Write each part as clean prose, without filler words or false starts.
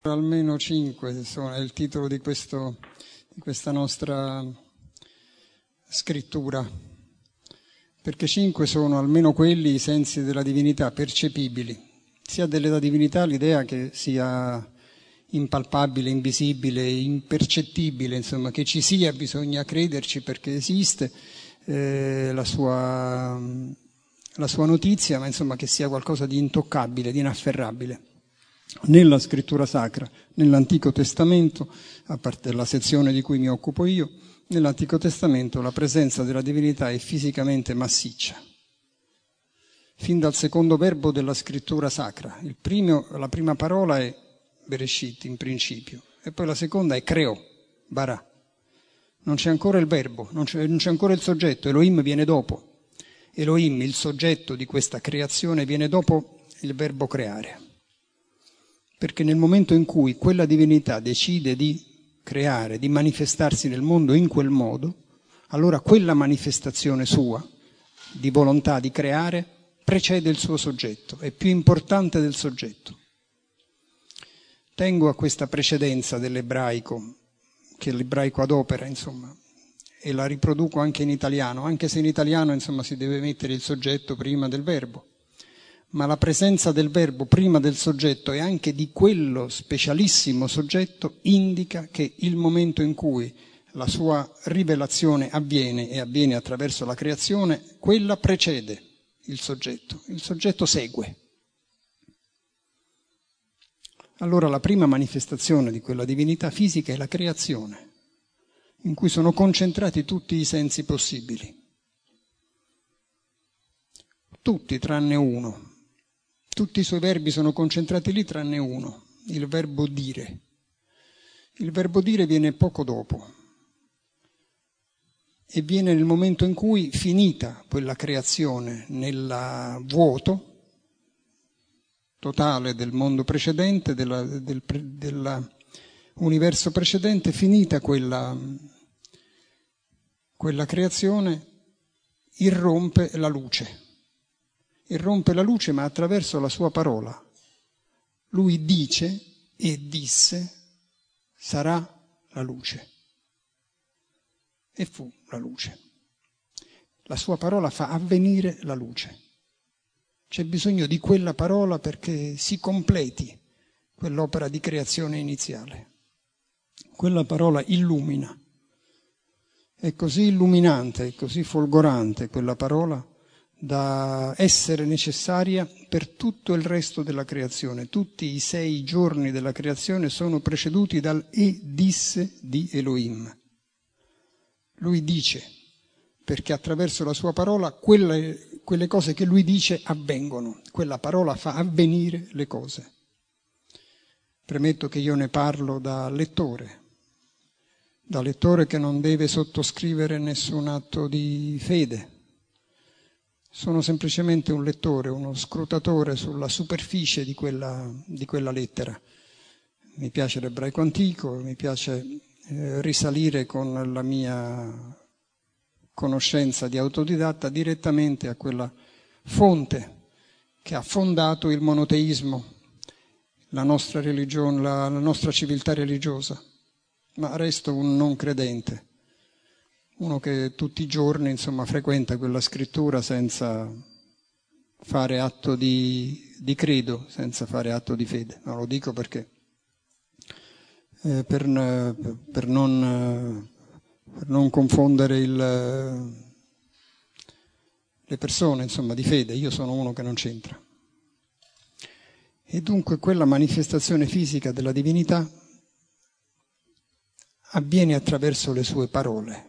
Almeno 5 è il titolo di questa nostra scrittura, perché 5 sono almeno quelli i sensi della divinità percepibili. Si ha della divinità l'idea che sia impalpabile, invisibile, impercettibile, insomma, che ci sia, bisogna crederci perché esiste la sua notizia, ma insomma che sia qualcosa di intoccabile, di inafferrabile. Nella scrittura sacra, nell'Antico Testamento, a parte della sezione di cui mi occupo io, nell'Antico Testamento la presenza della divinità è fisicamente massiccia. Fin dal secondo verbo della scrittura sacra. La prima parola è Bereshit, in principio, e poi la seconda è creò, bara. Non c'è ancora il verbo, non c'è ancora il soggetto, Elohim viene dopo. Elohim, il soggetto di questa creazione, viene dopo il verbo creare. Perché nel momento in cui quella divinità decide di creare, di manifestarsi nel mondo in quel modo, allora quella manifestazione sua, di volontà di creare, precede il suo soggetto, è più importante del soggetto. Tengo a questa precedenza dell'ebraico, che l'ebraico adopera, insomma, e la riproduco anche in italiano, anche se in italiano, insomma, si deve mettere il soggetto prima del verbo. Ma la presenza del verbo prima del soggetto e anche di quello specialissimo soggetto indica che il momento in cui la sua rivelazione avviene e avviene attraverso la creazione, quella precede il soggetto segue. Allora la prima manifestazione di quella divinità fisica è la creazione, in cui sono concentrati tutti i sensi possibili. Tutti tranne uno. Tutti i suoi verbi sono concentrati lì tranne uno, il verbo dire. Il verbo dire viene poco dopo e viene nel momento in cui, finita quella creazione nel vuoto totale del mondo precedente, dell'universo precedente, finita quella creazione, irrompe la luce. Irrompe la luce, ma attraverso la sua parola. Lui dice e disse, sarà la luce. E fu la luce. La sua parola fa avvenire la luce. C'è bisogno di quella parola perché si completi quell'opera di creazione iniziale. Quella parola illumina. È così illuminante, è così folgorante quella parola, da essere necessaria per tutto il resto della creazione. Tutti i 6 giorni della creazione sono preceduti dal e disse di Elohim. Lui dice, perché attraverso la sua parola quelle cose che lui dice avvengono. Quella parola fa avvenire le cose. Premetto che io ne parlo da lettore che non deve sottoscrivere nessun atto di fede. Sono semplicemente un lettore, uno scrutatore sulla superficie di quella lettera. Mi piace l'ebraico antico, mi piace risalire con la mia conoscenza di autodidatta direttamente a quella fonte che ha fondato il monoteismo, la nostra religione, la nostra civiltà religiosa. Ma resto un non credente. Uno che tutti i giorni, insomma, frequenta quella scrittura senza fare atto di credo, senza fare atto di fede. No, lo dico perché per non confondere le persone, insomma, di fede. Io sono uno che non c'entra. E dunque quella manifestazione fisica della divinità avviene attraverso le sue parole.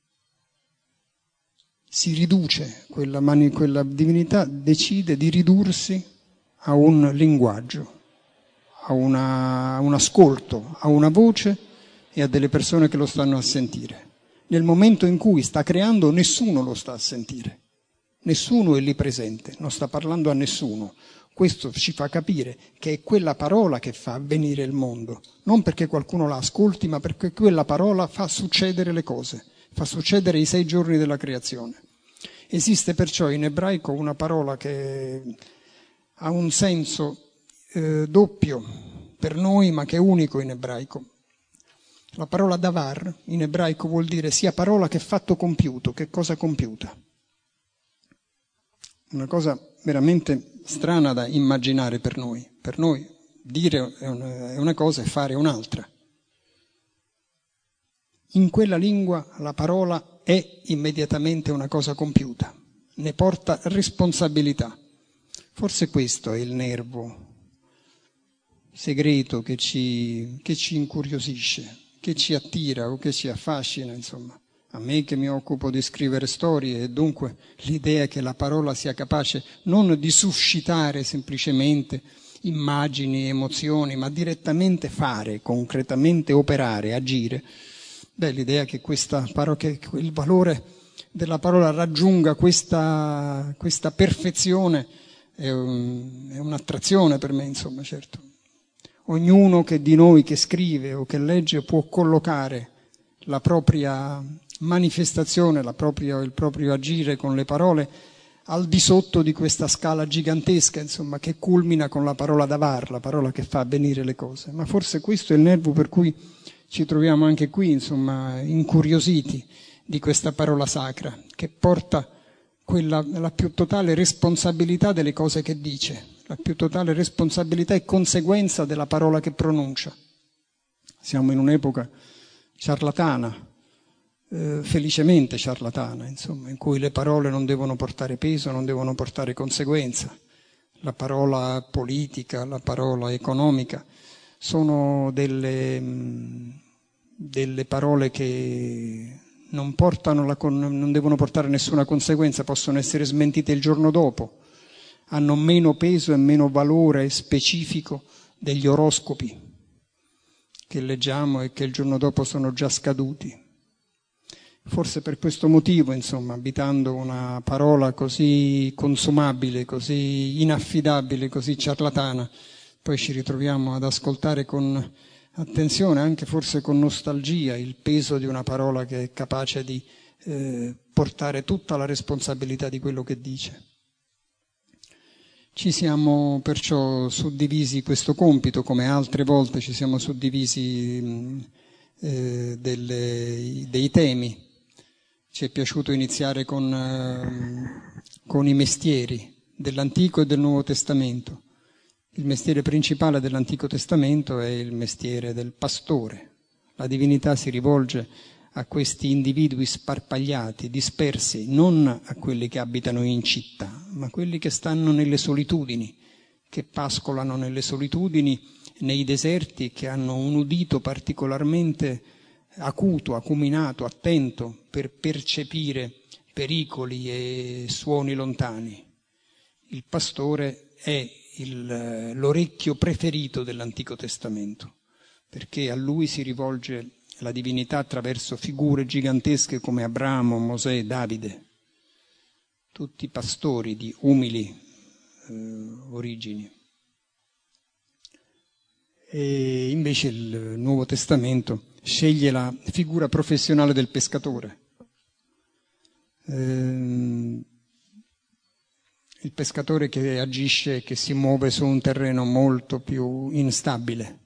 Si riduce, quella divinità decide di ridursi a un linguaggio, a un ascolto, a una voce e a delle persone che lo stanno a sentire. Nel momento in cui sta creando nessuno lo sta a sentire, nessuno è lì presente, non sta parlando a nessuno. Questo ci fa capire che è quella parola che fa avvenire il mondo, non perché qualcuno la ascolti, ma perché quella parola fa succedere le cose. Fa succedere i 6 giorni della creazione. Esiste perciò in ebraico una parola che ha un senso doppio, per noi, ma che è unico in ebraico. La parola davar in ebraico vuol dire sia parola che fatto compiuto, che cosa compiuta. Una cosa veramente strana da immaginare per noi. Per noi dire è una cosa e fare è un'altra. In quella lingua la parola è immediatamente una cosa compiuta, ne porta responsabilità. Forse questo è il nervo segreto che ci incuriosisce, che ci attira o che ci affascina, insomma. A me che mi occupo di scrivere storie e dunque l'idea che la parola sia capace non di suscitare semplicemente immagini, emozioni, ma direttamente fare, concretamente operare, agire. L'idea che che il valore della parola raggiunga questa perfezione è un'attrazione per me, insomma, certo. Ognuno che di noi che scrive o che legge può collocare la propria manifestazione, il proprio agire con le parole al di sotto di questa scala gigantesca, insomma, che culmina con la parola davar, la parola che fa avvenire le cose. Ma forse questo è il nervo per cui ci troviamo anche qui, insomma, incuriositi di questa parola sacra, che porta la più totale responsabilità delle cose che dice, la più totale responsabilità e conseguenza della parola che pronuncia. Siamo in un'epoca ciarlatana, felicemente ciarlatana, insomma, in cui le parole non devono portare peso, non devono portare conseguenza. La parola politica, la parola economica sono delle parole che non devono portare nessuna conseguenza, possono essere smentite il giorno dopo, hanno meno peso e meno valore specifico degli oroscopi che leggiamo e che il giorno dopo sono già scaduti. Forse per questo motivo, insomma, abitando una parola così consumabile, così inaffidabile, così ciarlatana, poi ci ritroviamo ad ascoltare con attenzione, anche forse con nostalgia, il peso di una parola che è capace di portare tutta la responsabilità di quello che dice. Ci siamo perciò suddivisi questo compito, come altre volte ci siamo suddivisi dei temi. Ci è piaciuto iniziare con i mestieri dell'Antico e del Nuovo Testamento. Il mestiere principale dell'Antico Testamento è il mestiere del pastore. La divinità si rivolge a questi individui sparpagliati, dispersi, non a quelli che abitano in città, ma a quelli che stanno nelle solitudini, che pascolano nelle solitudini, nei deserti, che hanno un udito particolarmente acuto, acuminato, attento per percepire pericoli e suoni lontani. Il pastore è l'orecchio preferito dell'Antico Testamento, perché a lui si rivolge la divinità attraverso figure gigantesche come Abramo, Mosè, Davide, tutti pastori di umili origini. E invece il Nuovo Testamento sceglie la figura professionale del pescatore. Il pescatore che agisce, che si muove su un terreno molto più instabile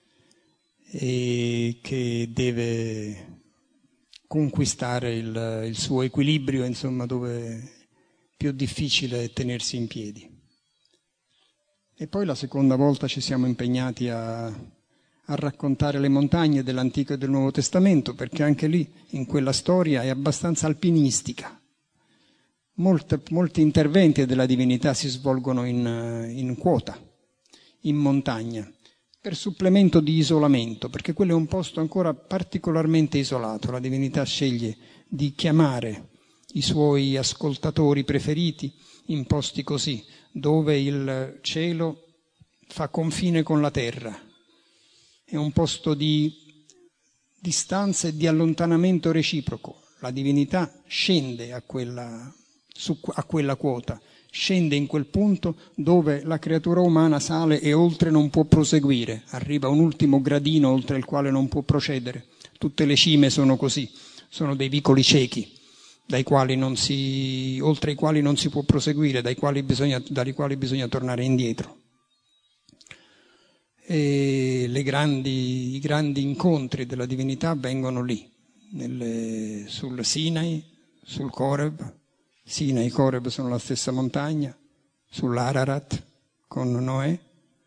e che deve conquistare il suo equilibrio, insomma, dove è più difficile tenersi in piedi. E poi la seconda volta ci siamo impegnati a raccontare le montagne dell'Antico e del Nuovo Testamento, perché anche lì, in quella storia, è abbastanza alpinistica. Molti interventi della divinità si svolgono in quota, in montagna, per supplemento di isolamento, perché quello è un posto ancora particolarmente isolato. La divinità sceglie di chiamare i suoi ascoltatori preferiti in posti così, dove il cielo fa confine con la terra. È un posto di distanza e di allontanamento reciproco. La divinità scende a quella quota, scende in quel punto dove la creatura umana sale e oltre non può proseguire, arriva a un ultimo gradino oltre il quale non può procedere. Tutte le cime sono così, sono dei vicoli ciechi, oltre i quali non si può proseguire, dai quali bisogna tornare indietro. e i grandi incontri della divinità avvengono lì, sul Sinai, sul Coreb. Sinai e Coreb sono la stessa montagna, sull'Ararat con Noè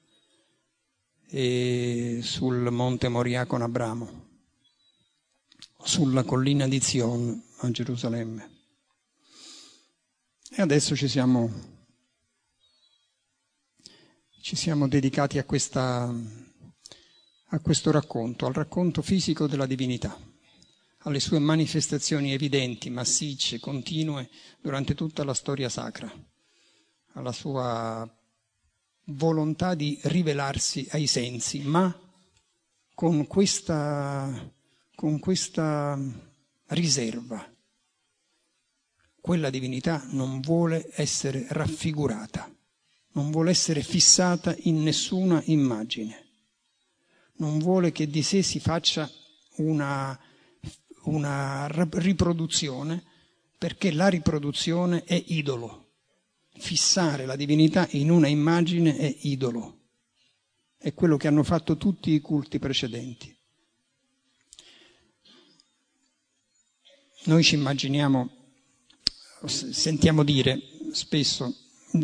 e sul monte Moria con Abramo, sulla collina di Zion a Gerusalemme. E adesso ci siamo dedicati a questo racconto, al racconto fisico della divinità, alle sue manifestazioni evidenti, massicce, continue durante tutta la storia sacra, alla sua volontà di rivelarsi ai sensi, ma con questa riserva. Quella divinità non vuole essere raffigurata, non vuole essere fissata in nessuna immagine, non vuole che di sé si faccia una riproduzione, perché la riproduzione è idolo. Fissare la divinità in una immagine è idolo. È quello che hanno fatto tutti i culti precedenti. Noi ci immaginiamo, sentiamo dire spesso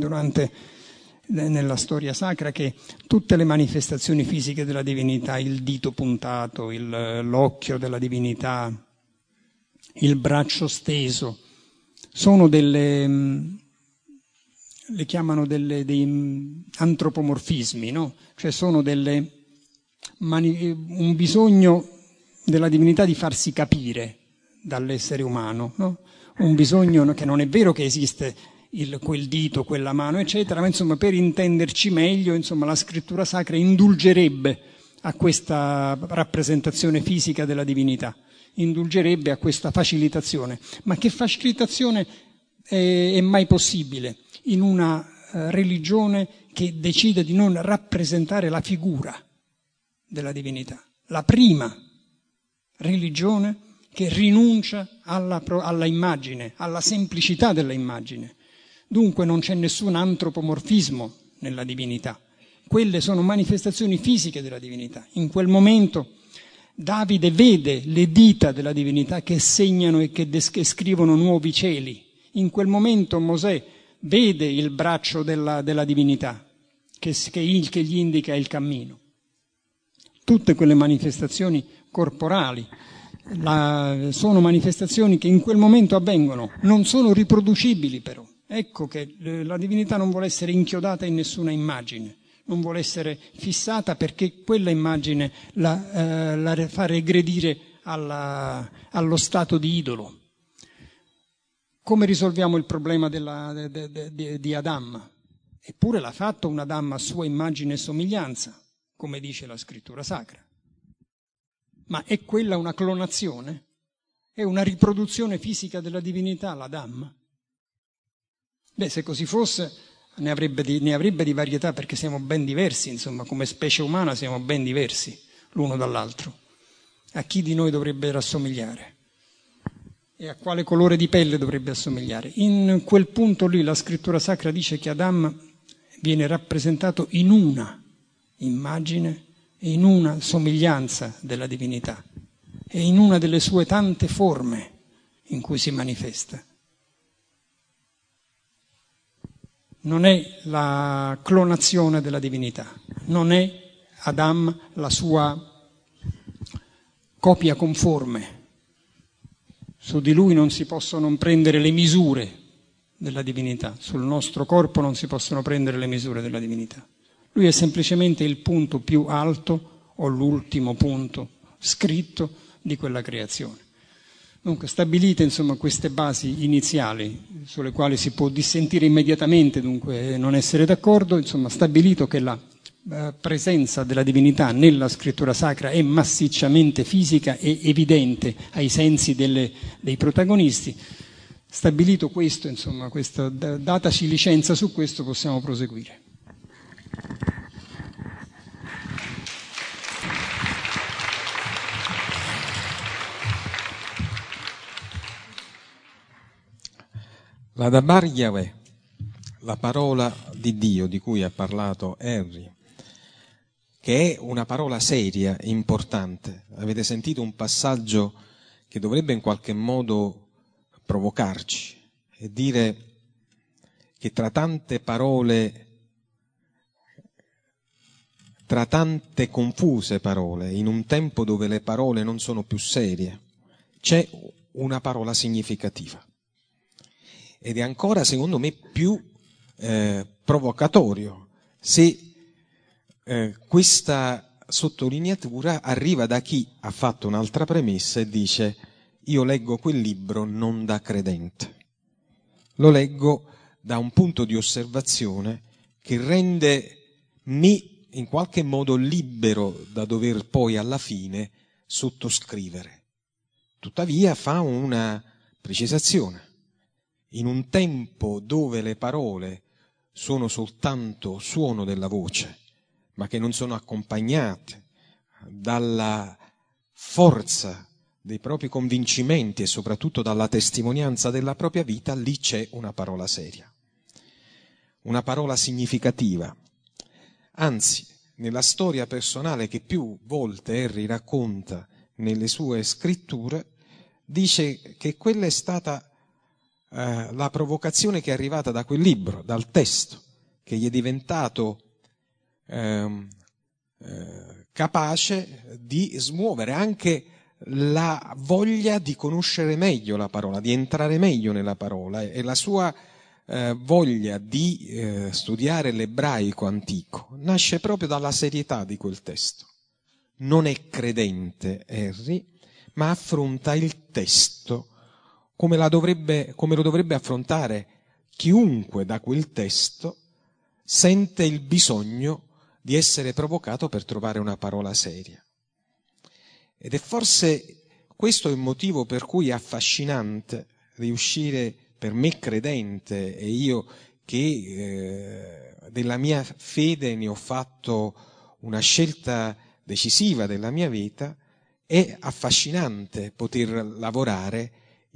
nella storia sacra che tutte le manifestazioni fisiche della divinità, il dito puntato, l'occhio della divinità, il braccio steso, sono le chiamano dei antropomorfismi, no? Cioè sono un bisogno della divinità di farsi capire dall'essere umano, no? Un bisogno che non è vero che esiste quel dito, quella mano, eccetera, ma insomma per intenderci meglio, insomma la scrittura sacra indulgerebbe a questa rappresentazione fisica della divinità, indulgerebbe a questa facilitazione. Ma che facilitazione è mai possibile in una religione che decide di non rappresentare la figura della divinità? La prima religione che rinuncia alla immagine, alla semplicità della immagine. Dunque non c'è nessun antropomorfismo nella divinità. Quelle sono manifestazioni fisiche della divinità. In quel momento Davide vede le dita della divinità che segnano e che scrivono nuovi cieli. In quel momento Mosè vede il braccio della divinità che gli indica il cammino. Tutte quelle manifestazioni corporali sono manifestazioni che in quel momento avvengono, non sono riproducibili però. Ecco che la divinità non vuole essere inchiodata in nessuna immagine, non vuole essere fissata perché quella immagine la fa regredire allo stato di idolo. Come risolviamo il problema di Adam? Eppure l'ha fatto un Adam a sua immagine e somiglianza, come dice la scrittura sacra. Ma è quella una clonazione? È una riproduzione fisica della divinità, l'Adam? Beh, se così fosse ne avrebbe di varietà, perché siamo ben diversi, insomma, come specie umana siamo ben diversi l'uno dall'altro. A chi di noi dovrebbe rassomigliare? E a quale colore di pelle dovrebbe assomigliare? In quel punto lì la scrittura sacra dice che Adam viene rappresentato in una immagine e in una somiglianza della divinità e in una delle sue tante forme in cui si manifesta. Non è la clonazione della divinità, non è Adam la sua copia conforme. Su di lui non si possono prendere le misure della divinità, sul nostro corpo non si possono prendere le misure della divinità. Lui è semplicemente il punto più alto o l'ultimo punto scritto di quella creazione. Dunque stabilite insomma queste basi iniziali sulle quali si può dissentire immediatamente, dunque non essere d'accordo, insomma stabilito che la presenza della divinità nella scrittura sacra è massicciamente fisica e evidente ai sensi dei protagonisti. Stabilito questo, insomma, dataci licenza su questo, possiamo proseguire. La Dabar Yahweh, la parola di Dio di cui ha parlato Henry, che è una parola seria, importante. Avete sentito un passaggio che dovrebbe in qualche modo provocarci e dire che tra tante parole, tra tante confuse parole, in un tempo dove le parole non sono più serie, c'è una parola significativa. Ed è ancora, secondo me, più provocatorio se questa sottolineatura arriva da chi ha fatto un'altra premessa e dice: io leggo quel libro non da credente, lo leggo da un punto di osservazione che rende me in qualche modo libero da dover poi alla fine sottoscrivere. Tuttavia fa una precisazione. In un tempo dove le parole sono soltanto suono della voce, ma che non sono accompagnate dalla forza dei propri convincimenti e soprattutto dalla testimonianza della propria vita, lì c'è una parola seria, una parola significativa. Anzi, nella storia personale che più volte Harry racconta nelle sue scritture, dice che quella è stata la provocazione che è arrivata da quel libro, dal testo, che gli è diventato capace di smuovere anche la voglia di conoscere meglio la parola, di entrare meglio nella parola, e la sua voglia di studiare l'ebraico antico nasce proprio dalla serietà di quel testo. Non è credente Harry, ma affronta il testo come lo dovrebbe affrontare chiunque da quel testo sente il bisogno di essere provocato per trovare una parola seria. Ed è forse questo il motivo per cui è affascinante riuscire, per me credente, e io che della mia fede ne ho fatto una scelta decisiva della mia vita, è affascinante poter lavorare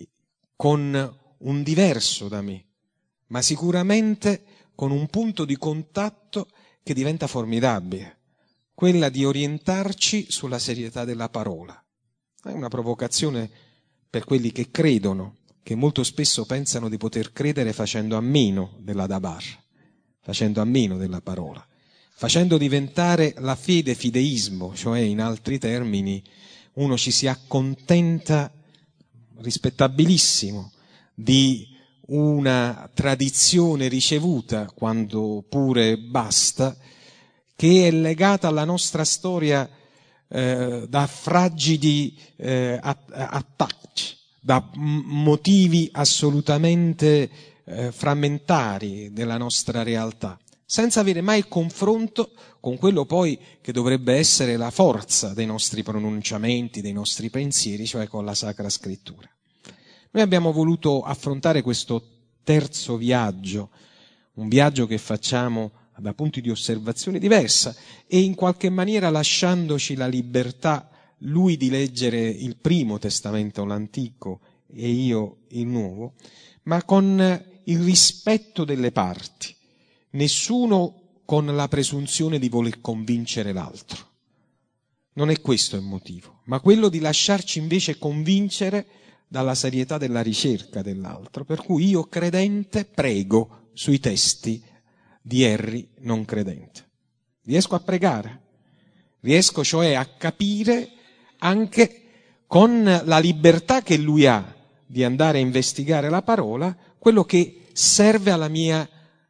con un diverso da me, ma sicuramente con un punto di contatto che diventa formidabile, quella di orientarci sulla serietà della parola. È una provocazione per quelli che credono, che molto spesso pensano di poter credere facendo a meno della dabar, facendo a meno della parola, facendo diventare la fede fideismo, cioè in altri termini uno ci si accontenta, rispettabilissimo, di una tradizione ricevuta, quando pure basta, che è legata alla nostra storia da fragidi attacchi, da motivi assolutamente frammentari della nostra realtà, senza avere mai confronto con quello poi che dovrebbe essere la forza dei nostri pronunciamenti, dei nostri pensieri, cioè con la Sacra Scrittura. Noi abbiamo voluto affrontare questo terzo viaggio, un viaggio che facciamo da punti di osservazione diversa e in qualche maniera lasciandoci la libertà, lui di leggere il Primo Testamento, l'Antico, e io il Nuovo, ma con il rispetto delle parti, nessuno con la presunzione di voler convincere l'altro. Non è questo il motivo, ma quello di lasciarci invece convincere dalla serietà della ricerca dell'altro, per cui io credente prego sui testi di Harry non credente. Riesco a pregare, riesco cioè a capire anche con la libertà che lui ha di andare a investigare la parola, quello che serve alla mia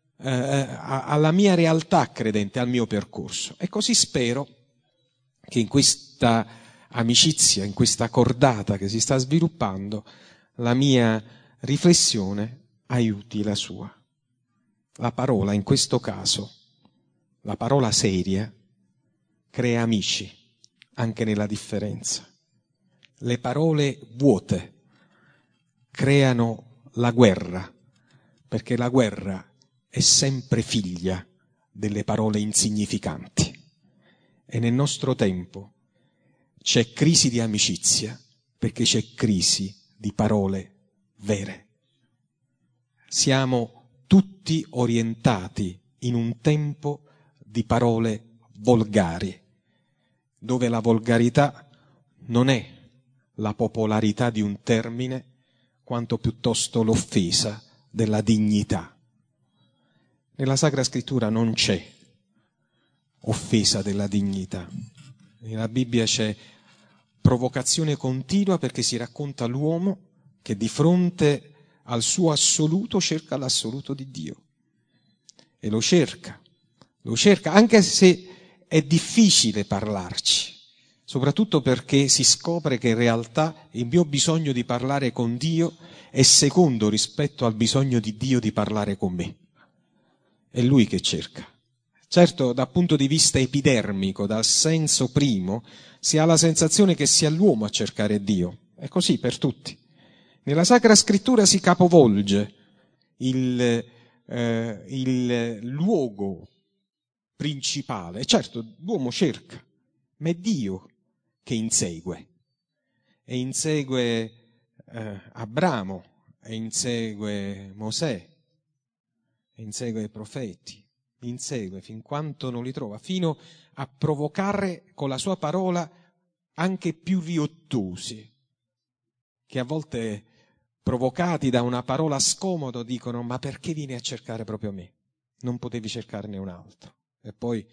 realtà credente, al mio percorso. E così spero che in questa amicizia, in questa cordata che si sta sviluppando, la mia riflessione aiuti la sua. La parola, in questo caso, la parola seria, crea amici, anche nella differenza. Le parole vuote creano la guerra, perché la guerra è sempre figlia delle parole insignificanti. E nel nostro tempo c'è crisi di amicizia, perché c'è crisi di parole vere. Siamo tutti orientati in un tempo di parole volgari, dove la volgarità non è la popolarità di un termine, quanto piuttosto l'offesa della dignità. Nella Sacra Scrittura non c'è offesa della dignità. Nella Bibbia c'è provocazione continua, perché si racconta l'uomo che di fronte al suo assoluto cerca l'assoluto di Dio. E lo cerca anche se è difficile parlarci, soprattutto perché si scopre che in realtà il mio bisogno di parlare con Dio è secondo rispetto al bisogno di Dio di parlare con me. È Lui che cerca. Certo, dal punto di vista epidermico, dal senso primo, si ha la sensazione che sia l'uomo a cercare Dio. È così per tutti. Nella Sacra Scrittura si capovolge il luogo principale. Certo, l'uomo cerca, ma è Dio che insegue. E insegue Abramo, e insegue Mosè, e insegue i profeti, insegue fin quanto non li trova, fino a provocare con la sua parola anche più riottosi, che a volte, provocati da una parola scomodo, dicono: ma perché vieni a cercare proprio me? Non potevi cercarne un altro. E poi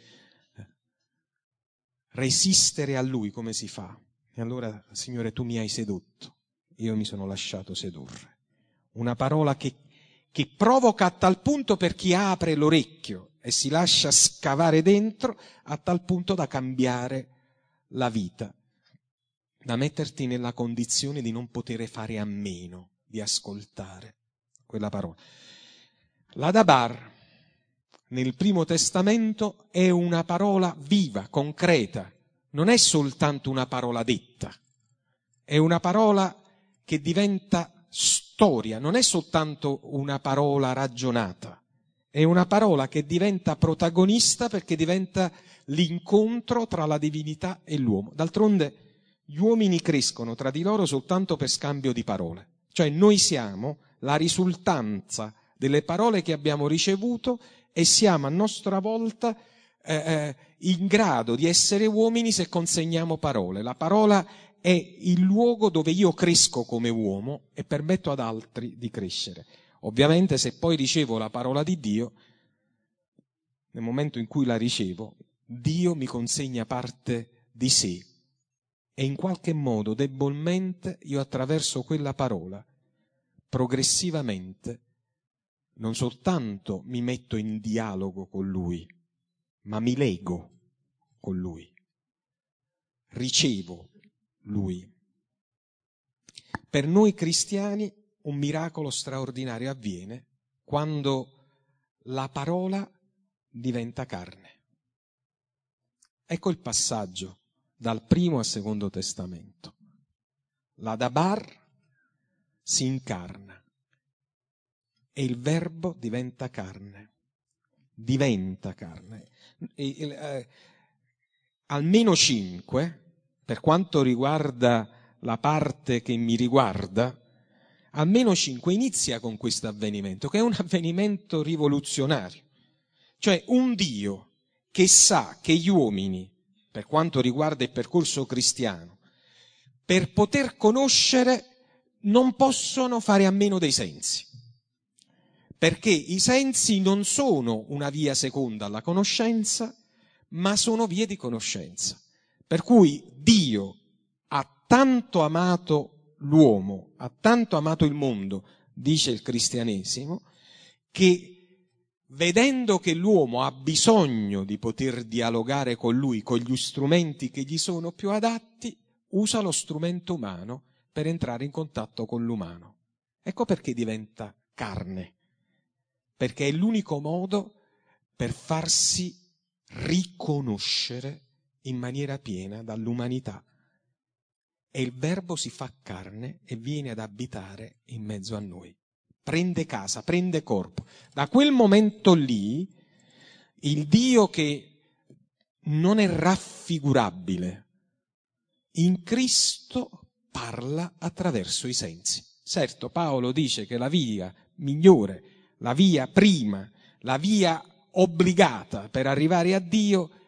resistere a Lui come si fa? E allora, Signore, tu mi hai sedotto, io mi sono lasciato sedurre. Una parola che provoca a tal punto, per chi apre l'orecchio e si lascia scavare dentro, a tal punto da cambiare la vita, da metterti nella condizione di non poter fare a meno di ascoltare quella parola. La Dabar nel Primo Testamento è una parola viva, concreta, non è soltanto una parola detta, è una parola che diventa storia, non è soltanto una parola ragionata, è una parola che diventa protagonista, perché diventa l'incontro tra la divinità e l'uomo. D'altronde gli uomini crescono tra di loro soltanto per scambio di parole, cioè noi siamo la risultanza delle parole che abbiamo ricevuto e siamo a nostra volta in grado di essere uomini se consegniamo parole. La parola è il luogo dove io cresco come uomo e permetto ad altri di crescere. Ovviamente, se poi ricevo la parola di Dio, nel momento in cui la ricevo, Dio mi consegna parte di sé e in qualche modo, debolmente, io attraverso quella parola, progressivamente, non soltanto mi metto in dialogo con Lui, ma mi lego con Lui, ricevo Lui. Per noi cristiani un miracolo straordinario avviene quando la parola diventa carne. Ecco il passaggio dal Primo al Secondo Testamento. La Dabar si incarna e il Verbo diventa carne. Diventa carne. Almeno 5, per quanto riguarda la parte che mi riguarda, almeno 5 inizia con questo avvenimento, che è un avvenimento rivoluzionario. Cioè un Dio che sa che gli uomini, per quanto riguarda il percorso cristiano, per poter conoscere non possono fare a meno dei sensi. Perché i sensi non sono una via seconda alla conoscenza, ma sono vie di conoscenza. Per cui Dio ha tanto amato l'uomo, ha tanto amato il mondo, dice il cristianesimo, che vedendo che l'uomo ha bisogno di poter dialogare con lui, con gli strumenti che gli sono più adatti, usa lo strumento umano per entrare in contatto con l'umano. Ecco perché diventa carne. Perché è l'unico modo per farsi riconoscere in maniera piena dall'umanità. E il Verbo si fa carne e viene ad abitare in mezzo a noi. Prende casa, prende corpo. Da quel momento lì, il Dio che non è raffigurabile, in Cristo parla attraverso i sensi. Certo, Paolo dice che la via migliore, la via prima, la via obbligata per arrivare a Dio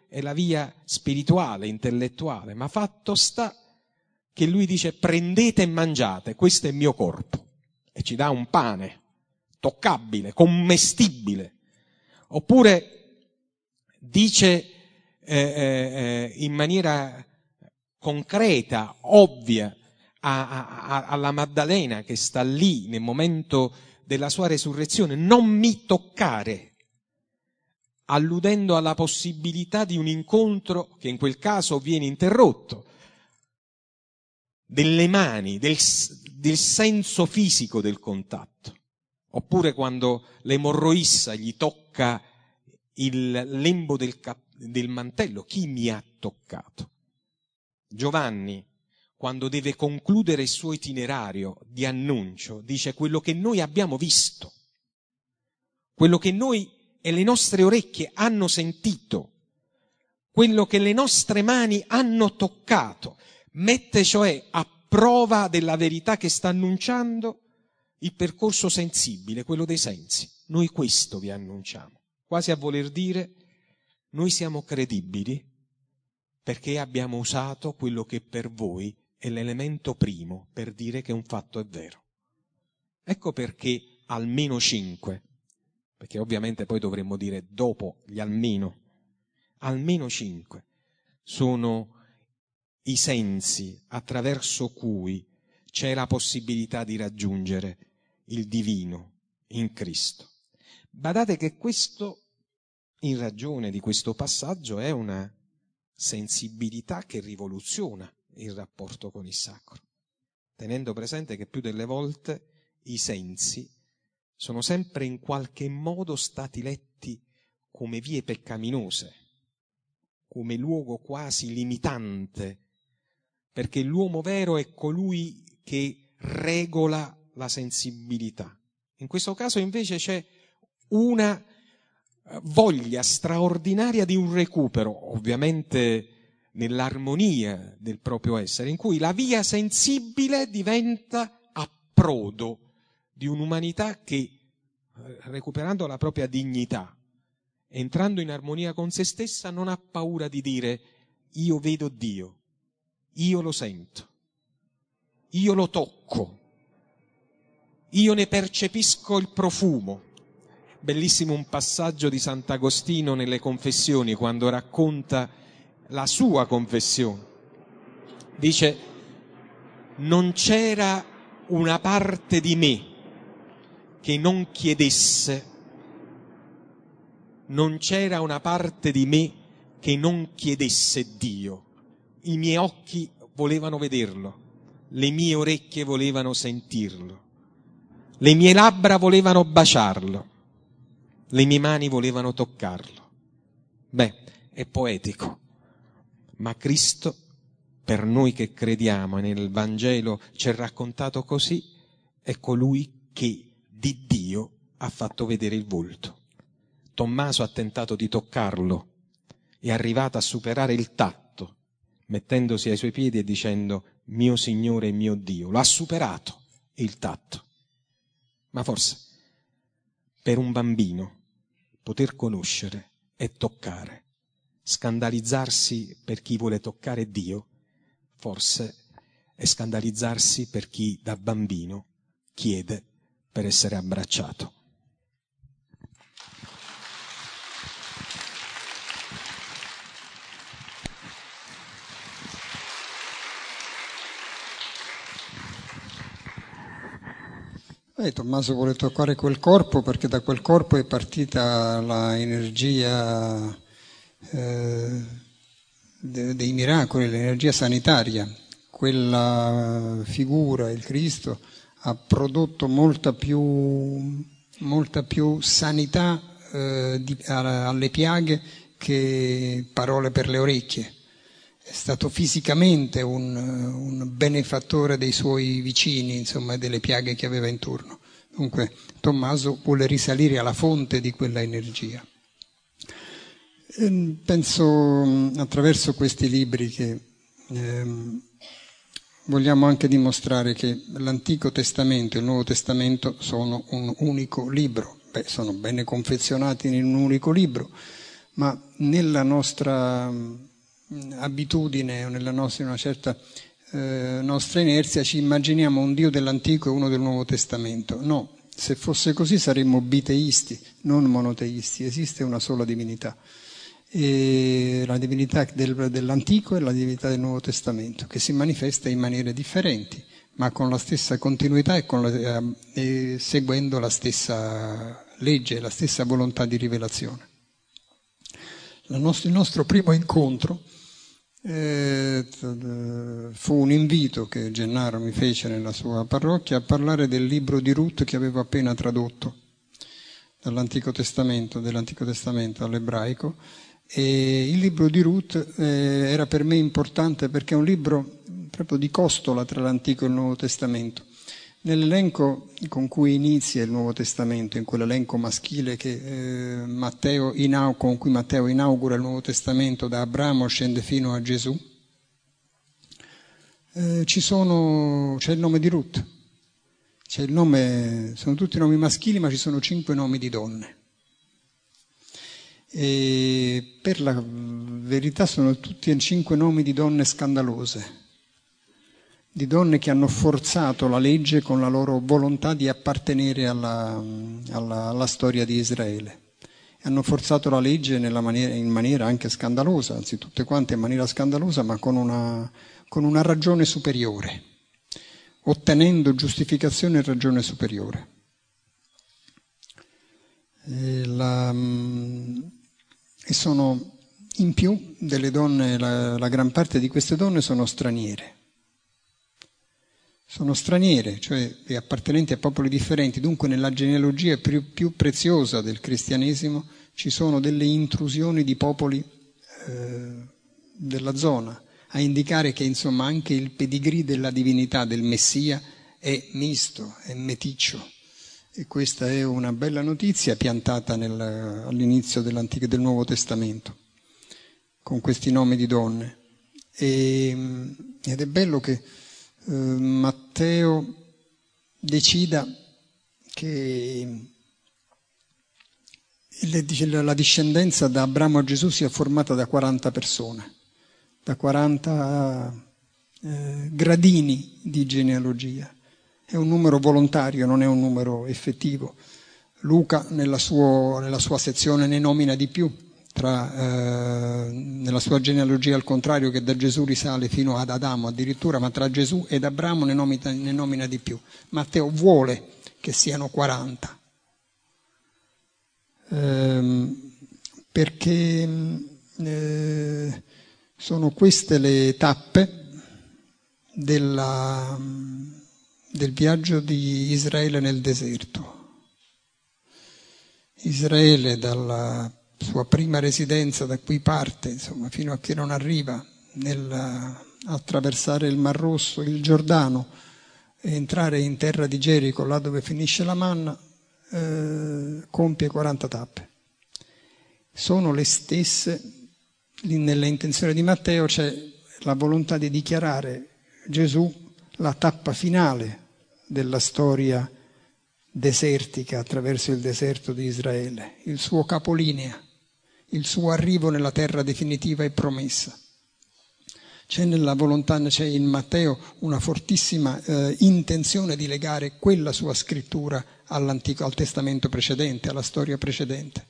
è la via spirituale, intellettuale, ma fatto sta che lui dice: prendete e mangiate, questo è il mio corpo, e ci dà un pane toccabile, commestibile. Oppure dice in maniera concreta, ovvia, alla Maddalena che sta lì nel momento della sua resurrezione: non mi toccare, alludendo alla possibilità di un incontro che in quel caso viene interrotto, delle mani, del senso fisico del contatto. Oppure quando l'emorroissa gli tocca il lembo del mantello: chi mi ha toccato? Giovanni, quando deve concludere il suo itinerario di annuncio, dice: quello che noi abbiamo visto, quello che noi e le nostre orecchie hanno sentito, quello che le nostre mani hanno toccato, mette cioè a prova della verità che sta annunciando il percorso sensibile, quello dei sensi. Noi questo vi annunciamo, quasi a voler dire: noi siamo credibili perché abbiamo usato quello che per voi è l'elemento primo per dire che un fatto è vero. Ecco perché almeno 5, perché ovviamente poi dovremmo dire dopo gli almeno 5 sono i sensi attraverso cui c'è la possibilità di raggiungere il divino in Cristo. Badate che questo, in ragione di questo passaggio, è una sensibilità che rivoluziona il rapporto con il sacro, tenendo presente che più delle volte i sensi sono sempre in qualche modo stati letti come vie peccaminose, come luogo quasi limitante, perché l'uomo vero è colui che regola la sensibilità. In questo caso invece c'è una voglia straordinaria di un recupero, ovviamente nell'armonia del proprio essere, in cui la via sensibile diventa approdo di un'umanità che, recuperando la propria dignità, entrando in armonia con se stessa, non ha paura di dire: io vedo Dio, io lo sento, io lo tocco, io ne percepisco il profumo. Bellissimo un passaggio di Sant'Agostino nelle Confessioni, quando racconta la sua confessione. Dice: non c'era una parte di me che non chiedesse, non c'era una parte di me che non chiedesse Dio. I miei occhi volevano vederlo, le mie orecchie volevano sentirlo, le mie labbra volevano baciarlo, le mie mani volevano toccarlo. Beh, è poetico, ma Cristo, per noi che crediamo e nel Vangelo ci è raccontato così, è colui che di Dio ha fatto vedere il volto. Tommaso ha tentato di toccarlo, è arrivato a superare il tatto, mettendosi ai suoi piedi e dicendo: mio Signore e mio Dio. Lo ha superato il tatto. Ma forse per un bambino poter conoscere e toccare, scandalizzarsi per chi vuole toccare Dio, forse è scandalizzarsi per chi da bambino chiede per essere abbracciato. Tommaso vuole toccare quel corpo perché da quel corpo è partita l'energia dei miracoli, l'energia sanitaria. Quella figura, il Cristo, ha prodotto molta più sanità alle piaghe che parole per le orecchie. È stato fisicamente un benefattore dei suoi vicini, insomma, delle piaghe che aveva intorno. Dunque Tommaso vuole risalire alla fonte di quella energia. Penso attraverso questi libri che vogliamo anche dimostrare che l'Antico Testamento e il Nuovo Testamento sono un unico libro. Sono bene confezionati in un unico libro, ma nella nostra abitudine o nella nostra, una certa nostra inerzia ci immaginiamo un Dio dell'Antico e uno del Nuovo Testamento. No, se fosse così saremmo biteisti, non monoteisti, esiste una sola divinità. E la divinità dell'Antico e la divinità del Nuovo Testamento, che si manifesta in maniere differenti, ma con la stessa continuità e seguendo la stessa legge, la stessa volontà di rivelazione. Il nostro primo incontro fu un invito che Gennaro mi fece nella sua parrocchia a parlare del libro di Ruth che avevo appena tradotto dall'Antico Testamento all'ebraico. E il libro di Ruth era per me importante perché è un libro proprio di costola tra l'Antico e il Nuovo Testamento. Nell'elenco con cui inizia il Nuovo Testamento, in quell'elenco maschile che con cui Matteo inaugura il Nuovo Testamento, da Abramo scende fino a Gesù, c'è il nome di Ruth, sono tutti nomi maschili, ma ci sono 5 nomi di donne. E per la verità sono tutti 5 nomi di donne scandalose, di donne che hanno forzato la legge con la loro volontà di appartenere alla storia di Israele. Hanno forzato la legge in maniera anche scandalosa, anzi tutte quante in maniera scandalosa, ma con una ragione superiore, ottenendo giustificazione e ragione superiore. E sono in più delle donne, la gran parte di queste donne sono straniere. Sono straniere, cioè appartenenti a popoli differenti, dunque nella genealogia più preziosa del cristianesimo ci sono delle intrusioni di popoli della zona, a indicare che insomma anche il pedigree della divinità del Messia è misto, è meticcio. E questa è una bella notizia piantata all'inizio dell'Antico e del Nuovo Testamento, con questi nomi di donne. Ed è bello che Matteo decida che la discendenza da Abramo a Gesù sia formata da 40 persone, da 40 gradini di genealogia. È un numero volontario, non è un numero effettivo. Luca nella sua sezione ne nomina di più, nella sua genealogia al contrario, che da Gesù risale fino ad Adamo addirittura, ma tra Gesù ed Abramo ne nomina di più. Matteo vuole che siano 40, perché sono queste le tappe del viaggio di Israele nel deserto. Israele dalla sua prima residenza, da cui parte, insomma, fino a che non arriva attraversare il Mar Rosso, il Giordano, e entrare in terra di Gerico, là dove finisce la manna, compie 40 tappe. Sono le stesse, nella intenzione di Matteo c'è la volontà di dichiarare Gesù la tappa finale della storia desertica attraverso il deserto di Israele, il suo capolinea, il suo arrivo nella terra definitiva e promessa. C'è in Matteo una fortissima intenzione di legare quella sua scrittura al testamento precedente, alla storia precedente.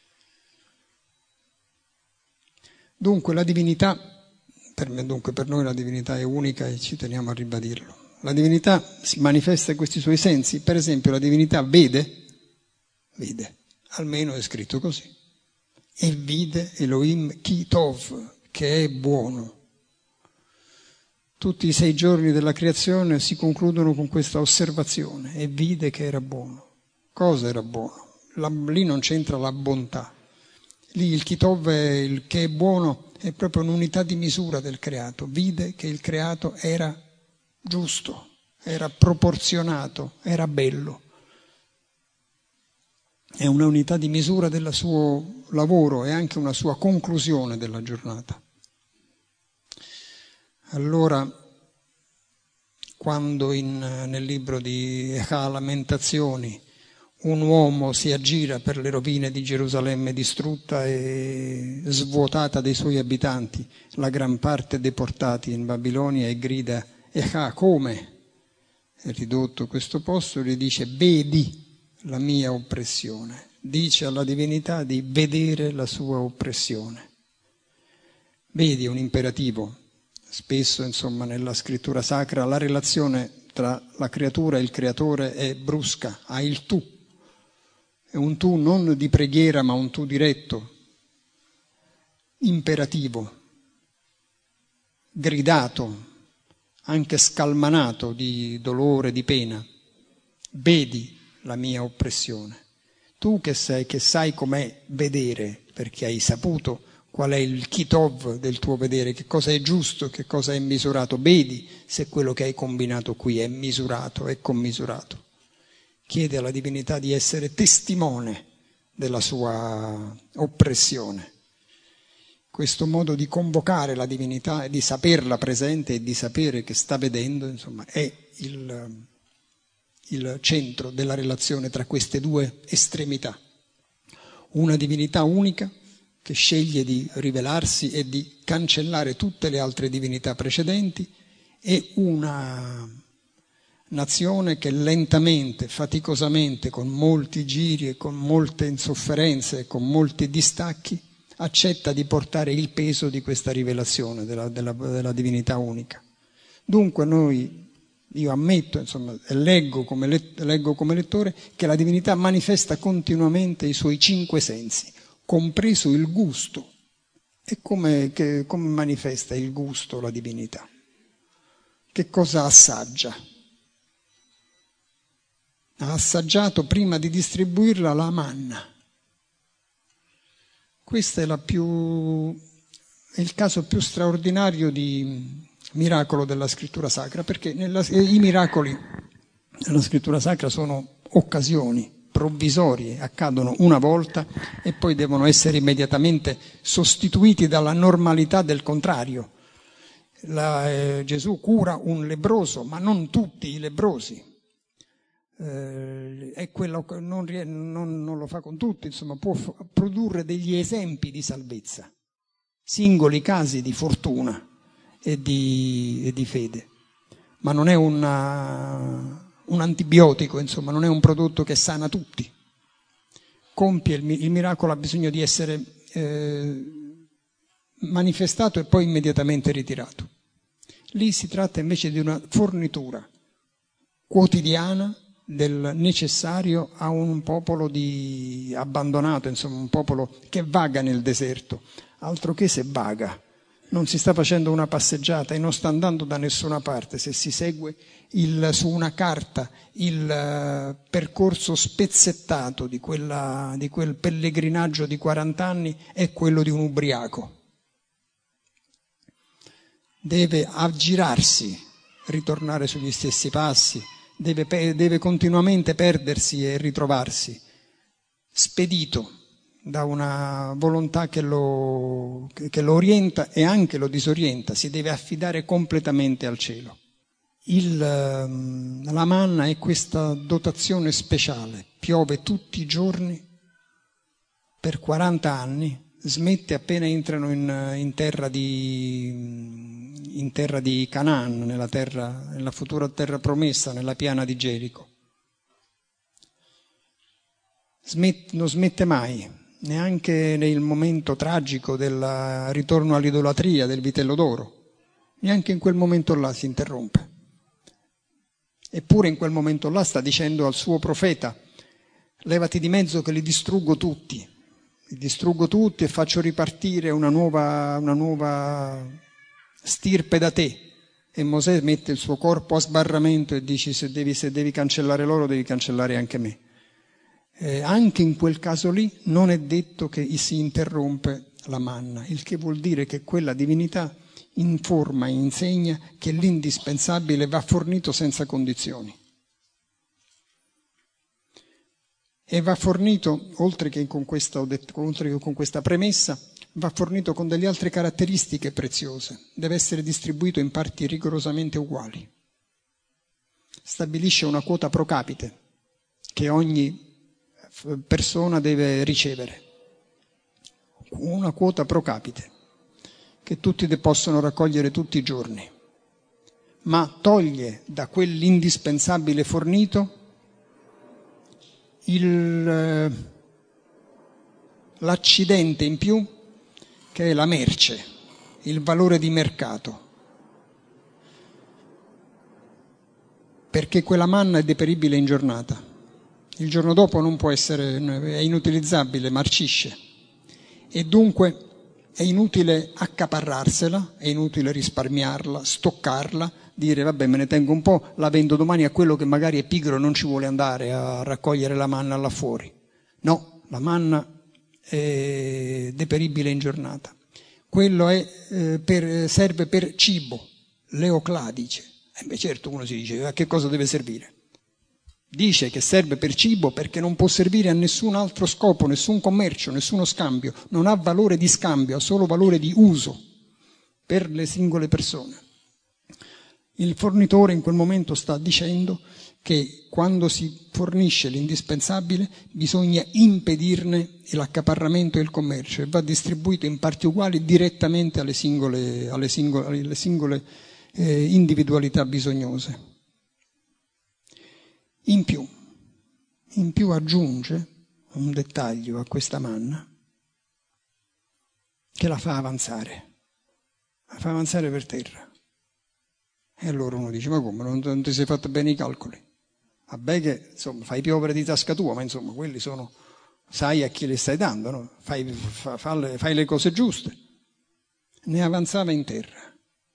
Dunque la divinità, per noi la divinità è unica e ci teniamo a ribadirlo. La divinità si manifesta in questi suoi sensi. Per esempio la divinità vede, almeno è scritto così. E vide Elohim Ki Tov, che è buono. Tutti i 6 giorni della creazione si concludono con questa osservazione, e vide che era buono. Cosa era buono? Lì non c'entra la bontà. Lì il Ki Tov, il che è buono, è proprio un'unità di misura del creato. Vide che il creato era giusto, era proporzionato, era bello. È una unità di misura del suo lavoro e anche una sua conclusione della giornata. Allora, quando nel libro di Lamentazioni un uomo si aggira per le rovine di Gerusalemme distrutta e svuotata dei suoi abitanti, la gran parte deportati in Babilonia, e grida: come è ridotto questo posto? Gli dice: vedi la mia oppressione. Dice alla divinità di vedere la sua oppressione. Vedi è un imperativo. Spesso, insomma, nella scrittura sacra la relazione tra la creatura e il creatore è brusca, ha il tu. È un tu non di preghiera, ma un tu diretto, imperativo, gridato, anche scalmanato di dolore, di pena. Vedi la mia oppressione. Tu che sai com'è vedere, perché hai saputo qual è il kitov del tuo vedere, che cosa è giusto, che cosa è misurato. Vedi se quello che hai combinato qui è misurato, è commisurato. Chiede alla divinità di essere testimone della sua oppressione. Questo modo di convocare la divinità e di saperla presente e di sapere che sta vedendo, insomma, è il centro della relazione tra queste due estremità. Una divinità unica che sceglie di rivelarsi e di cancellare tutte le altre divinità precedenti, e una nazione che lentamente, faticosamente, con molti giri e con molte insofferenze e con molti distacchi, accetta di portare il peso di questa rivelazione della divinità unica. Dunque io ammetto, insomma, e leggo come lettore, che la divinità manifesta continuamente i suoi 5 sensi, compreso il gusto. E come manifesta il gusto la divinità? Che cosa assaggia? Ha assaggiato prima di distribuirla la manna. Questo è il caso più straordinario di miracolo della scrittura sacra, perché i miracoli nella scrittura sacra sono occasioni provvisorie, accadono una volta e poi devono essere immediatamente sostituiti dalla normalità del contrario. Gesù cura un lebbroso, ma non tutti i lebbrosi. È quello che non lo fa con tutti, insomma, può produrre degli esempi di salvezza, singoli casi di fortuna e di fede, ma non è un antibiotico, insomma, non è un prodotto che sana tutti. Compie il miracolo, ha bisogno di essere manifestato e poi immediatamente ritirato. Lì si tratta invece di una fornitura quotidiana del necessario a un popolo abbandonato, insomma, un popolo che vaga nel deserto, altro che se vaga. Non si sta facendo una passeggiata e non sta andando da nessuna parte se si segue su una carta il percorso spezzettato di quel pellegrinaggio di 40 anni è quello di un ubriaco. Deve aggirarsi, ritornare sugli stessi passi, deve continuamente perdersi e ritrovarsi, spedito da una volontà che lo orienta e anche lo disorienta, si deve affidare completamente al cielo. La manna è questa dotazione speciale, piove tutti i giorni per 40 anni, smette appena entrano in terra di Canaan, nella futura terra promessa, nella piana di Gerico. Non smette mai, neanche nel momento tragico del ritorno all'idolatria del vitello d'oro, neanche in quel momento là si interrompe. Eppure in quel momento là sta dicendo al suo profeta: levati di mezzo che li distruggo tutti e faccio ripartire una nuova stirpe da te. E Mosè mette il suo corpo a sbarramento e dice: se devi cancellare loro, devi cancellare anche me. Anche in quel caso lì non è detto che si interrompe la manna, il che vuol dire che quella divinità informa e insegna che l'indispensabile va fornito senza condizioni. E va fornito, oltre che con questa premessa, va fornito con delle altre caratteristiche preziose. Deve essere distribuito in parti rigorosamente uguali. Stabilisce una quota pro capite che ogni persona deve ricevere, una quota pro capite, che tutti possono raccogliere tutti i giorni, ma toglie da quell'indispensabile fornito l'accidente in più, che è la merce, il valore di mercato. Perché quella manna è deperibile in giornata. Il giorno dopo non può essere, è inutilizzabile, marcisce. E dunque è inutile accaparrarsela, è inutile risparmiarla, stoccarla, dire vabbè me ne tengo un po', la vendo domani a quello che magari è pigro e non ci vuole andare a raccogliere la manna là fuori. No, la manna è deperibile in giornata. Quello serve per cibo, l'Eoclà dice. Beh certo, uno si dice a che cosa deve servire? Dice che serve per cibo perché non può servire a nessun altro scopo, nessun commercio, nessuno scambio, non ha valore di scambio, ha solo valore di uso per le singole persone. Il fornitore in quel momento sta dicendo che quando si fornisce l'indispensabile bisogna impedirne l'accaparramento e il commercio e va distribuito in parti uguali direttamente alle singole individualità bisognose. In più aggiunge un dettaglio a questa manna che la fa avanzare per terra. E allora uno dice, ma come, non ti sei fatto bene i calcoli? Vabbè che, insomma, fai piovere di tasca tua, ma insomma, quelli sono, sai a chi le stai dando, no? Fai le cose giuste. Ne avanzava in terra,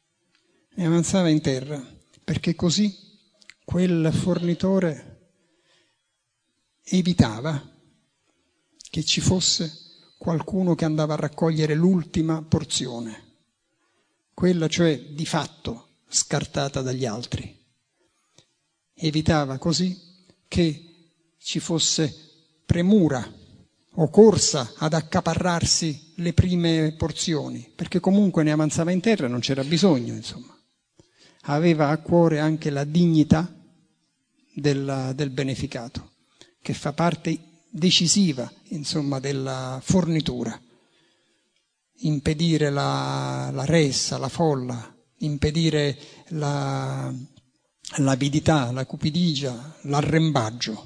perché così quel fornitore evitava che ci fosse qualcuno che andava a raccogliere l'ultima porzione, quella cioè di fatto scartata dagli altri. Evitava così che ci fosse premura o corsa ad accaparrarsi le prime porzioni, perché comunque ne avanzava in terra, non c'era bisogno, insomma. Aveva a cuore anche la dignità del beneficato, che fa parte decisiva, insomma, della fornitura. Impedire la ressa, la folla, impedire l'avidità, la cupidigia, l'arrembaggio.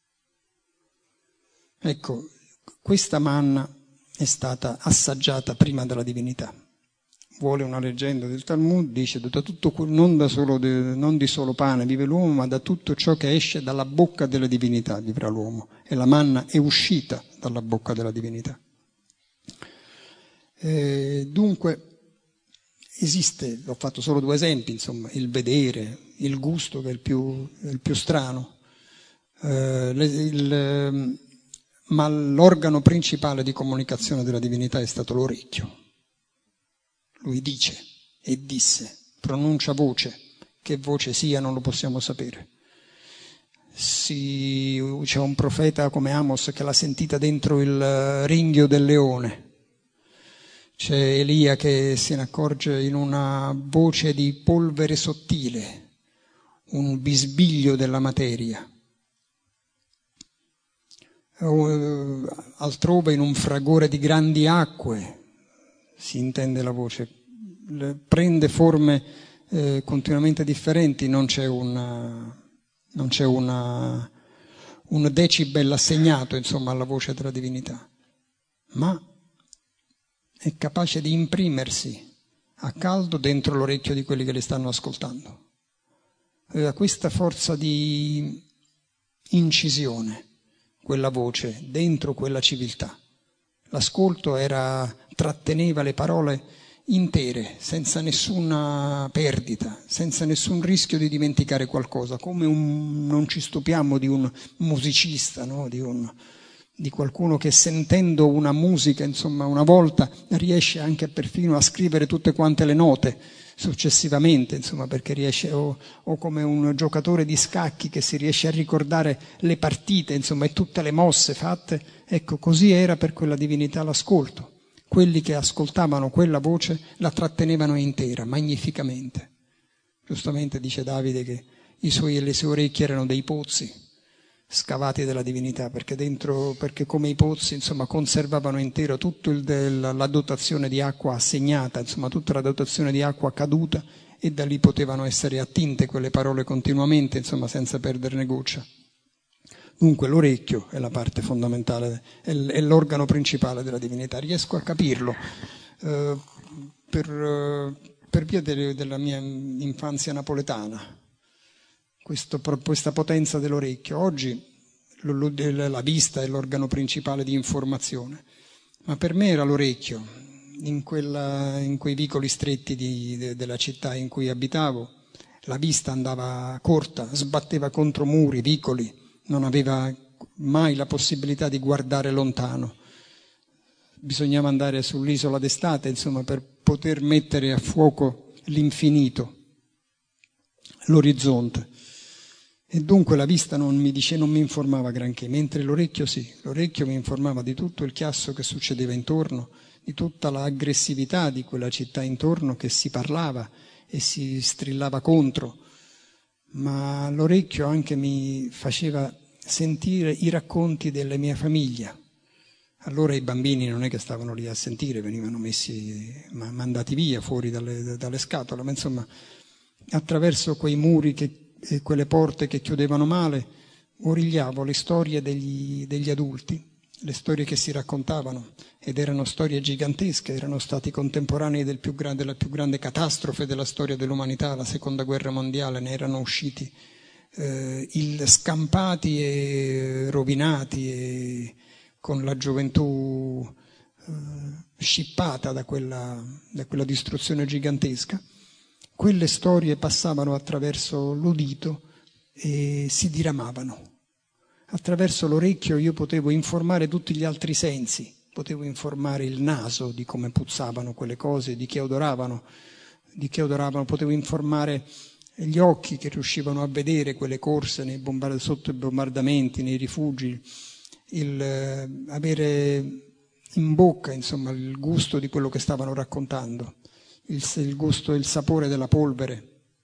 Ecco, questa manna è stata assaggiata prima della divinità. Vuole una leggenda del Talmud, dice da tutto, non di solo pane vive l'uomo, ma da tutto ciò che esce dalla bocca della divinità vivrà l'uomo. E la manna è uscita dalla bocca della divinità. Dunque esiste, ho fatto solo 2 esempi, insomma, il vedere, il gusto che è il più strano, ma l'organo principale di comunicazione della divinità è stato l'orecchio. Lui dice e disse, pronuncia voce, che voce sia non lo possiamo sapere. C'è un profeta come Amos che l'ha sentita dentro il ringhio del leone. C'è Elia che se ne accorge in una voce di polvere sottile, un bisbiglio della materia. Altrove in un fragore di grandi acque si intende la voce, prende forme continuamente differenti, non c'è un decibel assegnato, insomma, alla voce della divinità, ma è capace di imprimersi a caldo dentro l'orecchio di quelli che le stanno ascoltando. Aveva questa forza di incisione, quella voce, dentro quella civiltà. L'ascolto tratteneva le parole intere, senza nessuna perdita, senza nessun rischio di dimenticare qualcosa, come non ci stupiamo di un musicista, no? Di qualcuno che sentendo una musica, insomma, una volta riesce anche perfino a scrivere tutte quante le note successivamente, insomma, perché riesce, o come un giocatore di scacchi che si riesce a ricordare le partite, insomma, e tutte le mosse fatte. Ecco, così era per quella divinità l'ascolto. Quelli che ascoltavano quella voce la trattenevano intera, magnificamente. Giustamente dice Davide che le sue orecchie erano dei pozzi, scavati della divinità, perché come i pozzi, insomma, conservavano intero tutta la dotazione di acqua assegnata, insomma, tutta la dotazione di acqua caduta, e da lì potevano essere attinte quelle parole continuamente, insomma, senza perderne goccia. Dunque l'orecchio è la parte fondamentale, è l'organo principale della divinità. Riesco a capirlo per via della mia infanzia napoletana, questa potenza dell'orecchio. Oggi la vista è l'organo principale di informazione, ma per me era l'orecchio. In quei vicoli stretti della città in cui abitavo, la vista andava corta, sbatteva contro muri, vicoli, non aveva mai la possibilità di guardare lontano. Bisognava andare sull'isola d'estate, insomma, per poter mettere a fuoco l'infinito, l'orizzonte. E dunque la vista non mi informava granché, mentre l'orecchio sì, l'orecchio mi informava di tutto il chiasso che succedeva intorno, di tutta l'aggressività di quella città intorno che si parlava e si strillava contro, ma l'orecchio anche mi faceva sentire i racconti della mia famiglia. Allora i bambini non è che stavano lì a sentire, venivano mandati via fuori dalle scatole, ma insomma attraverso quei muri e quelle porte che chiudevano male origliavo le storie degli adulti, le storie che si raccontavano, ed erano storie gigantesche, erano stati contemporanei della più grande catastrofe della storia dell'umanità, la seconda guerra mondiale. Ne erano usciti scampati e rovinati e con la gioventù scippata da quella distruzione gigantesca. Quelle storie passavano attraverso l'udito e si diramavano. Attraverso l'orecchio io potevo informare tutti gli altri sensi, potevo informare il naso di come puzzavano quelle cose, di che odoravano, potevo informare gli occhi che riuscivano a vedere quelle corse sotto i bombardamenti, nei rifugi, avere in bocca, insomma, il gusto di quello che stavano raccontando, il gusto e il sapore della polvere,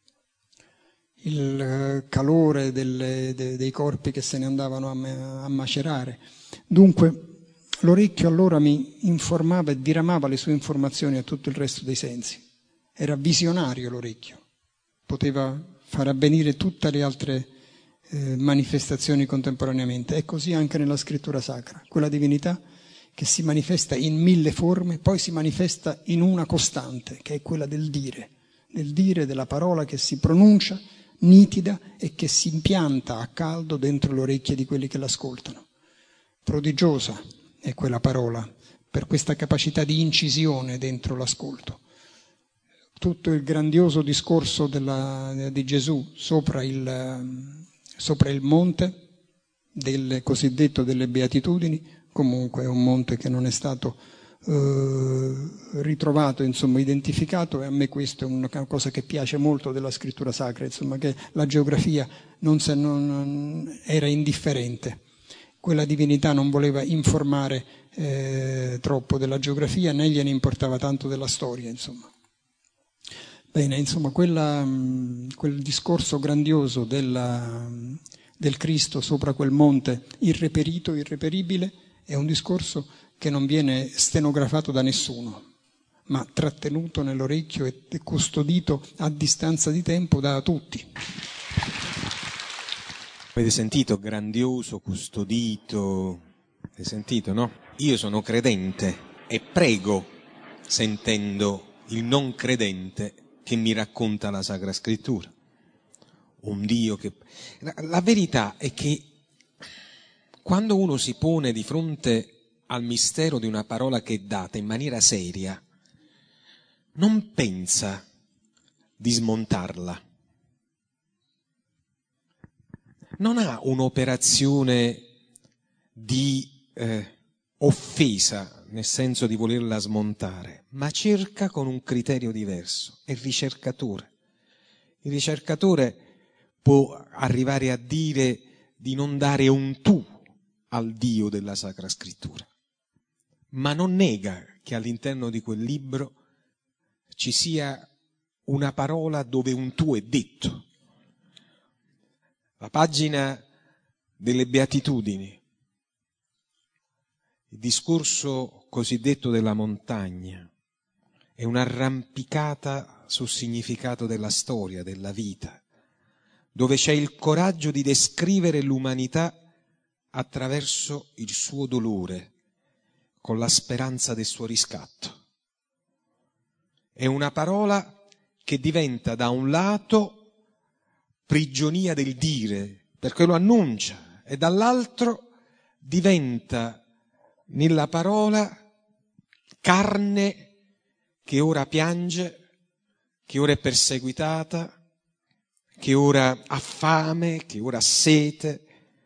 il calore dei corpi che se ne andavano a macerare. Dunque l'orecchio allora mi informava e diramava le sue informazioni a tutto il resto dei sensi. Era visionario l'orecchio, poteva far avvenire tutte le altre manifestazioni contemporaneamente. È così anche nella scrittura sacra, quella divinità che si manifesta in 1000 forme, poi si manifesta in una costante, che è quella del dire della parola che si pronuncia, nitida, e che si impianta a caldo dentro le orecchie di quelli che l'ascoltano. Prodigiosa è quella parola per questa capacità di incisione dentro l'ascolto. Tutto il grandioso discorso di Gesù sopra il monte del cosiddetto delle Beatitudini, comunque è un monte che non è stato ritrovato, insomma, identificato, e a me questo è una cosa che piace molto della scrittura sacra, insomma, che la geografia non era indifferente. Quella divinità non voleva informare troppo della geografia, né gliene importava tanto della storia, insomma. Bene, insomma, quel discorso grandioso del Cristo sopra quel monte irreperito, irreperibile, è un discorso che non viene stenografato da nessuno, ma trattenuto nell'orecchio e custodito a distanza di tempo da tutti. Avete sentito? Grandioso, custodito. Avete sentito, no? Io sono credente e prego sentendo il non credente che mi racconta la Sacra Scrittura. Un Dio che... La verità è che quando uno si pone di fronte al mistero di una parola che è data in maniera seria, non pensa di smontarla. Non ha un'operazione di offesa, nel senso di volerla smontare, ma cerca con un criterio diverso. È il ricercatore. Il ricercatore può arrivare a dire di non dare un tu al Dio della Sacra Scrittura, ma non nega che all'interno di quel libro ci sia una parola dove un tu è detto. La pagina delle beatitudini, il discorso cosiddetto della montagna, è un'arrampicata sul significato della storia, della vita, dove c'è il coraggio di descrivere l'umanità attraverso il suo dolore, con la speranza del suo riscatto. È una parola che diventa da un lato prigionia del dire, perché lo annuncia, e dall'altro diventa nella parola carne che ora piange, che ora è perseguitata, che ora ha fame, che ora ha sete,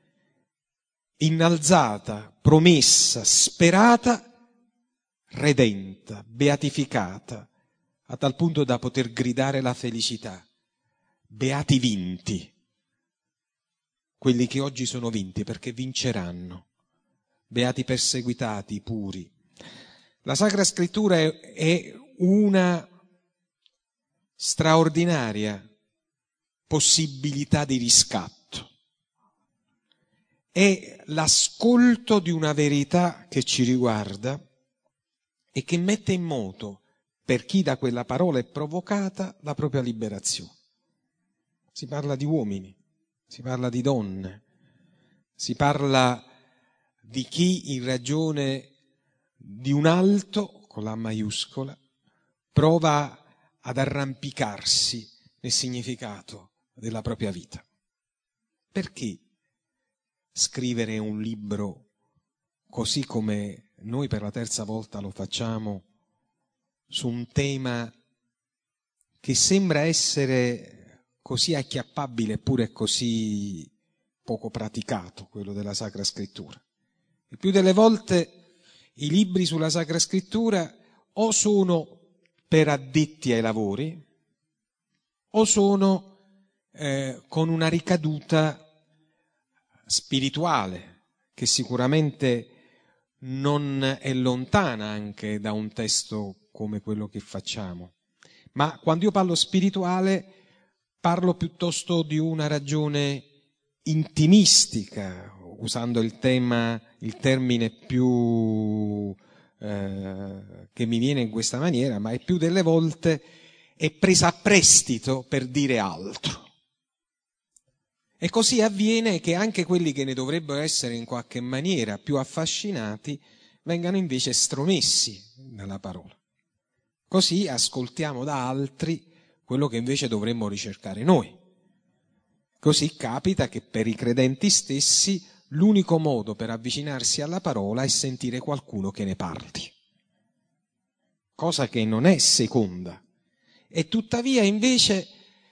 innalzata, promessa, sperata, redenta, beatificata, a tal punto da poter gridare la felicità. Beati vinti, quelli che oggi sono vinti, perché vinceranno. Beati perseguitati, puri. La Sacra Scrittura è una straordinaria possibilità di riscatto. È l'ascolto di una verità che ci riguarda e che mette in moto, per chi da quella parola è provocata, la propria liberazione. Si parla di uomini, si parla di donne, si parla di chi in ragione di un alto, con la maiuscola, prova ad arrampicarsi nel significato della propria vita. Perché scrivere un libro così come noi per la terza volta lo facciamo, su un tema che sembra essere così acchiappabile eppure così poco praticato, quello della Sacra Scrittura? Il più delle volte i libri sulla Sacra Scrittura o sono per addetti ai lavori o sono con una ricaduta spirituale che sicuramente non è lontana anche da un testo come quello che facciamo. Ma quando io parlo spirituale parlo piuttosto di una ragione intimistica, usando il termine più che mi viene in questa maniera, ma il più delle volte è presa a prestito per dire altro. E così avviene che anche quelli che ne dovrebbero essere in qualche maniera più affascinati vengano invece estromessi dalla parola. Così ascoltiamo da altri quello che invece dovremmo ricercare noi. Così capita che per i credenti stessi l'unico modo per avvicinarsi alla parola è sentire qualcuno che ne parli. Cosa che non è seconda. E tuttavia invece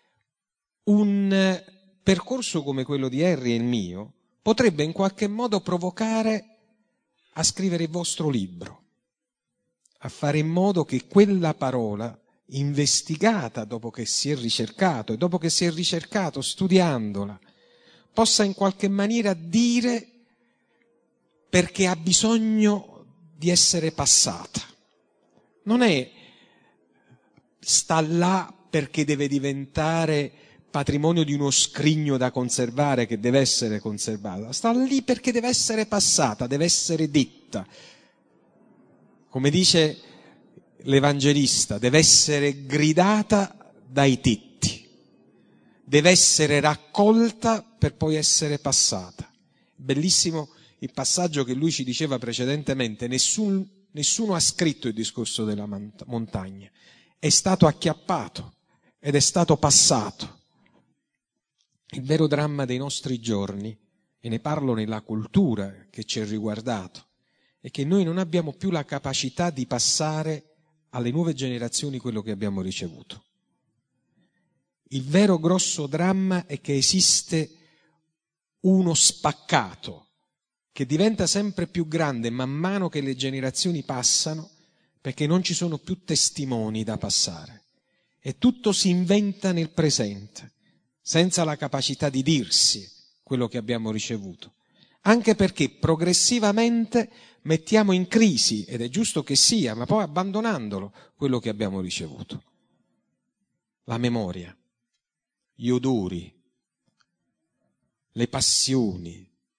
un percorso come quello di Harry e il mio potrebbe in qualche modo provocare a scrivere il vostro libro, a fare in modo che quella parola, investigata dopo che si è ricercato e dopo che si è ricercato studiandola, possa in qualche maniera dire perché ha bisogno di essere passata. Non è sta là perché deve diventare patrimonio di uno scrigno da conservare che deve essere conservata, sta lì perché deve essere passata, deve essere detta. Come dice l'Evangelista, deve essere gridata dai tetti, deve essere raccolta per poi essere passata. Bellissimo il passaggio che lui ci diceva precedentemente, nessuno ha scritto il discorso della montagna, è stato acchiappato ed è stato passato. Il vero dramma dei nostri giorni, e ne parlo nella cultura che ci è riguardato, è che noi non abbiamo più la capacità di passare alle nuove generazioni quello che abbiamo ricevuto. Il vero grosso dramma è che esiste uno spaccato che diventa sempre più grande man mano che le generazioni passano, perché non ci sono più testimoni da passare e tutto si inventa nel presente, senza la capacità di dirsi quello che abbiamo ricevuto, anche perché progressivamente mettiamo in crisi, ed è giusto che sia, ma poi abbandonandolo, quello che abbiamo ricevuto. La memoria, gli odori, le passioni,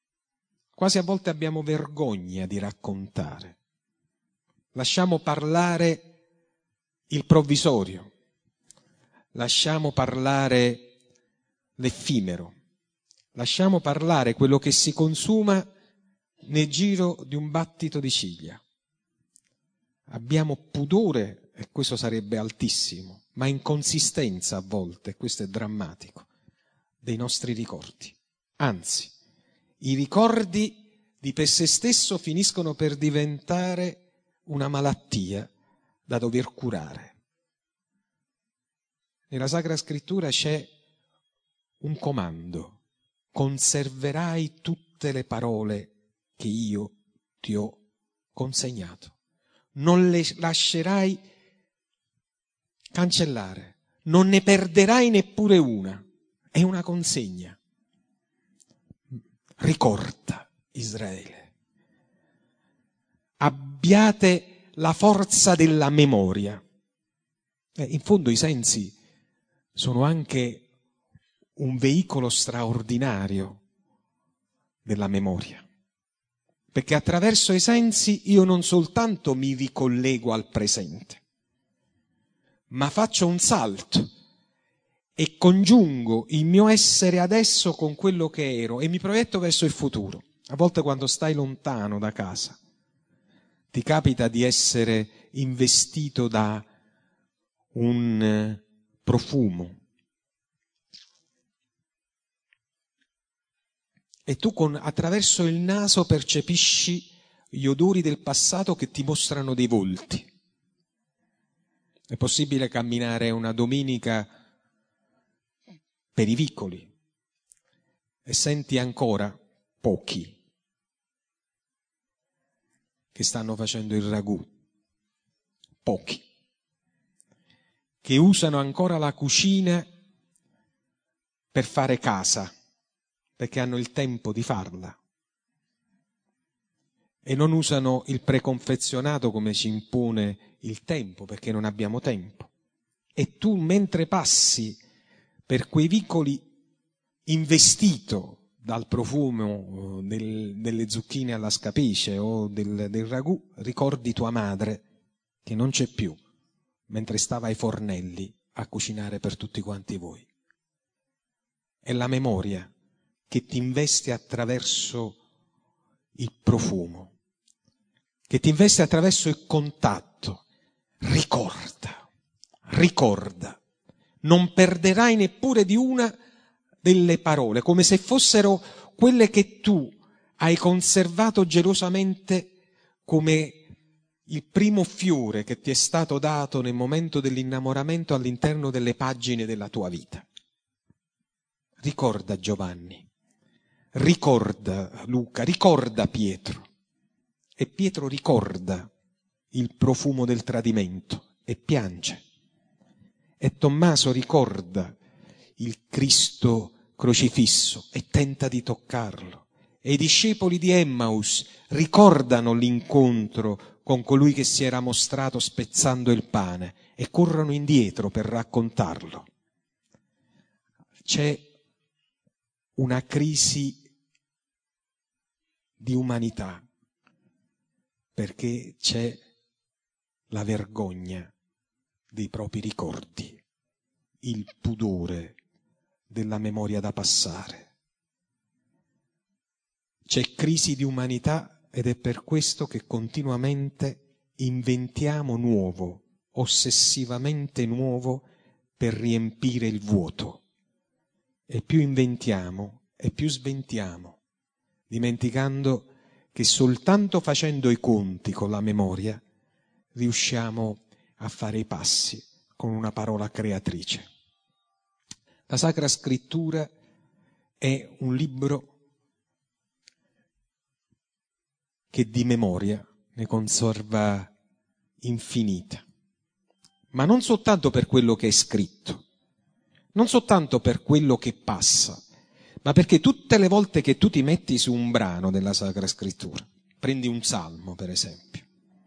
quasi a volte abbiamo vergogna di raccontare. Lasciamo parlare il provvisorio, lasciamo parlare l'effimero, lasciamo parlare quello che si consuma nel giro di un battito di ciglia. Abbiamo pudore, e questo sarebbe altissimo, ma inconsistenza a volte, questo è drammatico, dei nostri ricordi. Anzi, i ricordi di per sé stesso finiscono per diventare una malattia da dover curare. Nella Sacra Scrittura c'è un comando: conserverai tutte le parole che io ti ho consegnato. Non le lascerai cancellare, non ne perderai neppure una. È una consegna. Ricorda, Israele. Abbiate la forza della memoria. In fondo i sensi sono anche un veicolo straordinario della memoria. Perché attraverso i sensi io non soltanto mi ricollego al presente, ma faccio un salto e congiungo il mio essere adesso con quello che ero e mi proietto verso il futuro. A volte quando stai lontano da casa ti capita di essere investito da un profumo e tu attraverso il naso percepisci gli odori del passato che ti mostrano dei volti. È possibile camminare una domenica per i vicoli e senti ancora pochi che stanno facendo il ragù, pochi che usano ancora la cucina per fare casa, perché hanno il tempo di farla, e non usano il preconfezionato come ci impone il tempo, perché non abbiamo tempo. E tu, mentre passi per quei vicoli investito dal profumo delle zucchine alla scapice o del ragù, ricordi tua madre che non c'è più, mentre stava ai fornelli a cucinare per tutti quanti voi. È la memoria che ti investe attraverso il profumo, che ti investe attraverso il contatto. Ricorda, non perderai neppure di una delle parole, come se fossero quelle che tu hai conservato gelosamente come il primo fiore che ti è stato dato nel momento dell'innamoramento all'interno delle pagine della tua vita. Ricorda Giovanni. Ricorda Luca, ricorda Pietro. E Pietro ricorda il profumo del tradimento e piange. E Tommaso ricorda il Cristo crocifisso e tenta di toccarlo. E i discepoli di Emmaus ricordano l'incontro con colui che si era mostrato spezzando il pane e corrono indietro per raccontarlo. C'è una crisi di umanità, perché c'è la vergogna dei propri ricordi, il pudore della memoria da passare. C'è crisi di umanità ed è per questo che continuamente inventiamo nuovo, ossessivamente nuovo, per riempire il vuoto. E più inventiamo e più sventiamo, dimenticando che soltanto facendo i conti con la memoria riusciamo a fare i passi con una parola creatrice. La Sacra Scrittura è un libro che di memoria ne conserva infinita, ma non soltanto per quello che è scritto, non soltanto per quello che passa, ma perché tutte le volte che tu ti metti su un brano della Sacra Scrittura, prendi un salmo per esempio,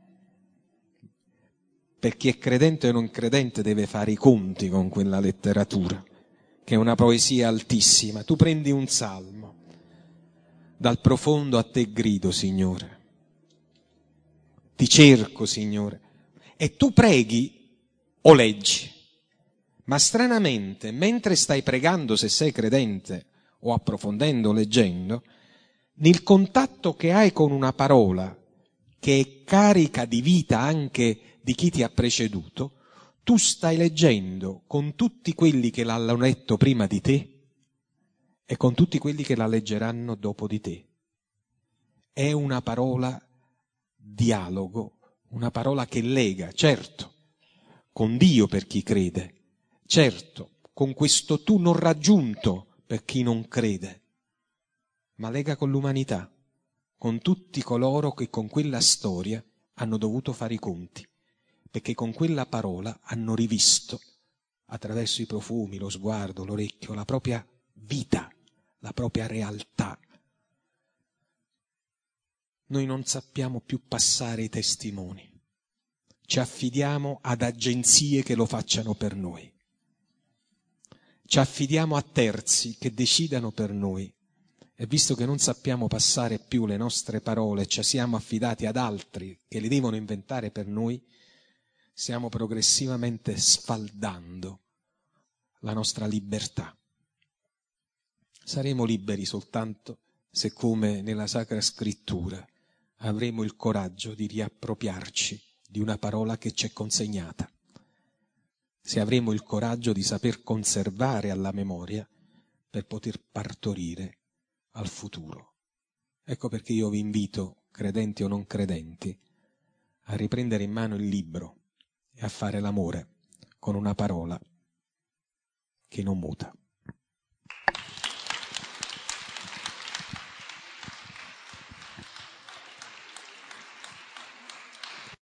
per chi è credente o non credente deve fare i conti con quella letteratura, che è una poesia altissima. Tu prendi un salmo, dal profondo a te grido, Signore. Ti cerco, Signore. E tu preghi o leggi. Ma stranamente, mentre stai pregando, se sei credente, o approfondendo, leggendo, nel contatto che hai con una parola che è carica di vita anche di chi ti ha preceduto, tu stai leggendo con tutti quelli che l'hanno letto prima di te e con tutti quelli che la leggeranno dopo di te. È una parola dialogo, una parola che lega, certo, con Dio per chi crede, certo, con questo tu non raggiunto per chi non crede, ma lega con l'umanità, con tutti coloro che con quella storia hanno dovuto fare i conti, perché con quella parola hanno rivisto, attraverso i profumi, lo sguardo, l'orecchio, la propria vita, la propria realtà. Noi non sappiamo più passare i testimoni, ci affidiamo ad agenzie che lo facciano per noi, ci affidiamo a terzi che decidano per noi. E visto che non sappiamo passare più le nostre parole, ci siamo affidati ad altri che le devono inventare per noi, stiamo progressivamente sfaldando la nostra libertà. Saremo liberi soltanto se, come nella Sacra Scrittura, avremo il coraggio di riappropriarci di una parola che ci è consegnata. Se avremo il coraggio di saper conservare alla memoria per poter partorire al futuro. Ecco perché io vi invito, credenti o non credenti, a riprendere in mano il libro e a fare l'amore con una parola che non muta.